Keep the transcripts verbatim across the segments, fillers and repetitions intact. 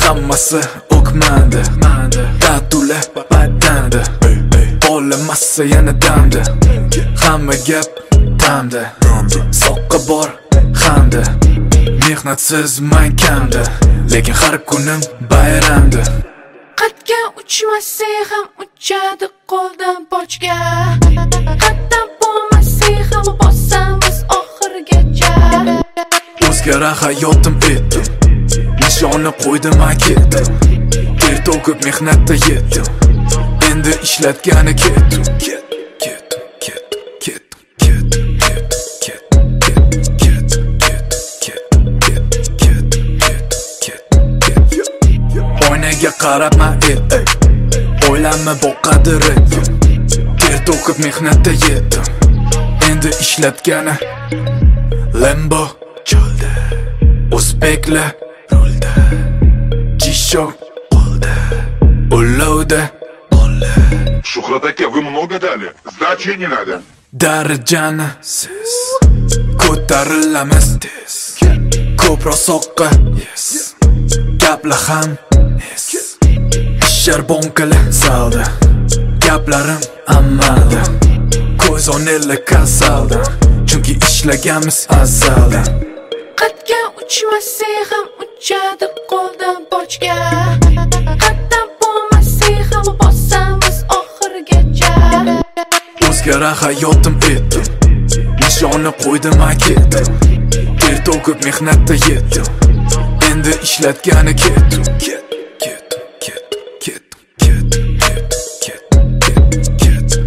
hammasi o'kmandi tatula badanda Olamasa yana damda hamma gap tamda soqqa bor hamda mehnatsiz man kamda lekin har kunim bayramda qatga uchmasa ham uchadi qo'ldan bochga qatdan bo'lmasa ham bosamiz oxirigacha o'zgara hayotim etdim nishonni qo'ydim man ketdim ter to'kib mehnatda yetdim endi ishlatgani ketdim ketdim ketdim ketdim ketdim ketdim ketdim ketdim ketdim oynaga qarab man etdim o'ylanma bu qadri ter to'kib mehnatda yetdim endi ishlatgani Lambo cholda o'zbeklar rulda G-Shock qo'lda ulovda Shuhrat aka, вы много дали. Сдачи не надо. Darajani siz ko'tarilamiz tez ko'proq soqqa yes gaplar ham yes ishlar bonkali salda gaplarim amalda ko'z oneli kasalda chunki ishlaganmiz azalda qatga uchmasa ham uchadi qo'ldan bochga qatdan bo'lmasa ham bosamiz oxirigacha o'zgara hayotim etdim nishonni qo'ydim man ketdim ter to'kib mehnatda yetdim endi ishlatgani ketdim ketdim ketdim ketdim ketdim ketdim ketdim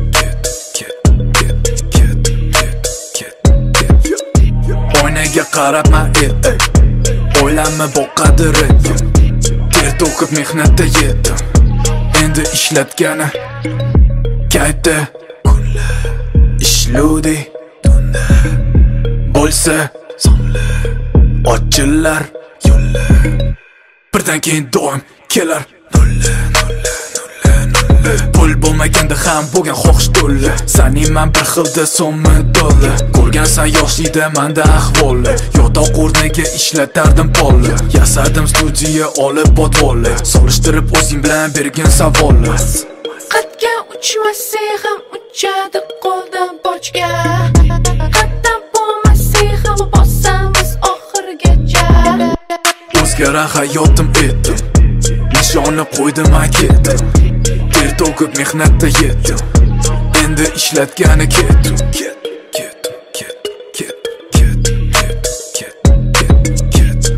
ketdim ketdim oynaga qarab man etdim o'ylanma bu qadri ter to'kib mehnatda yetdim endi ishlatgani kaytda kunlar ishludi tunda bo'lsa sonli ochillar yo'llar birdan keyin doim kelar nulla nulla nulla nulla pul bo'lmaganda ham bo'lgan xohish to'la saning man bir xilda so'mmi dollar ko'rgansan yoshlikda manda ahvoli yotoq o'rniga ishlatardim polni yasadim studiya olib botvolni solishtirib o'zing bilan bergin savolni qatga uchmasa ham uchadi qo'ldan bochga qatdan bo'lmasa ham bosamiz oxirigacha o'zgara hayotim etdim nishonni qo'ydim man ketdim ter to'kib mehnatda yetdim endi ishlatgani ketdim ketdim ketdim ketdim ketdim ketdim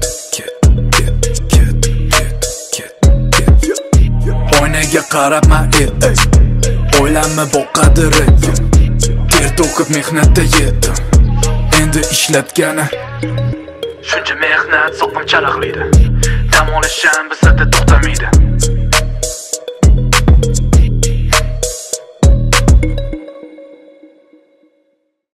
ketdim ketdim oynaga qarab man etdim o'ylanma bu qadri ter to'kib mehnatda yetdim endi ishlatgani shuncha mehnat soqim charaqlaydi dam olish ham bizda to'xtamaydi